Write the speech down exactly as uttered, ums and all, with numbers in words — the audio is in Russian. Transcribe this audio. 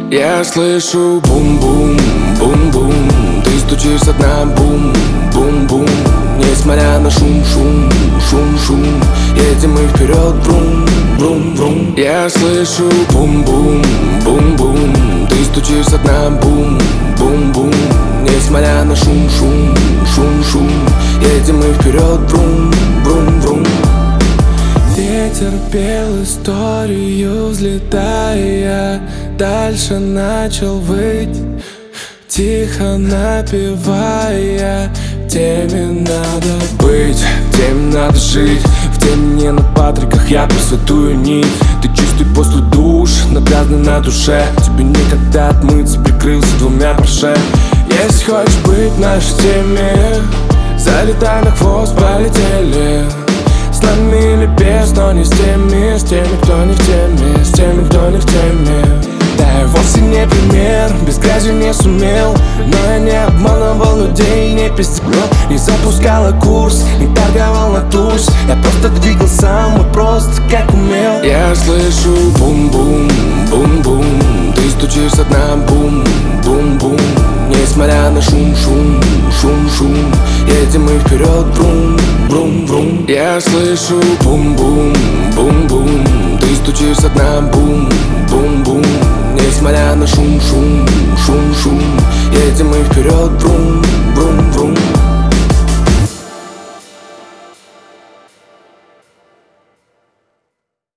Я слышу бум-бум, бум-бум. Ты стучишь со дна, бум-бум-бум. Несмотря на шум-шум, шум-шум, едем мы вперед, брум-брум-брум. Я слышу бум-бум, бум-бум. Ты стучишь со дна, бум-бум-бум. Несмотря на шум-шум, шум-шум, едем мы вперед, брум-брум-брум. Ветер пел историю, взлетая, дальше начал выть, тихо напевая: в теме надо быть, в теме надо жить, в теме не на патриках я присвятую нить. Ты чистый после душ, напряжный на душе, тебе никогда отмыться, прикрылся двумя парше. Если хочешь быть в нашей теме, залетай на хвост, полетели. С нами или без, но не с теми, с теми, кто не в теме, с теми, кто не в теме. Да, я вовсе не пример, без грязи не сумел, но я не обманывал людей, не пиздил, не запускала курс, не торговал на туз. Я просто двигал сам и просто как умел. Я слышу бум-бум, бум-бум. Ты стучишь со дна, бум-бум-бум. Несмотря на шум-шум, шум-шум, едем мы вперед, брум-брум-брум. Я слышу бум-бум, бум-бум. Ты стучишь со дна, бум-бум-бум. Несмотря на шум-шум, шум-шум, едем мы вперед, брум-брум-брум.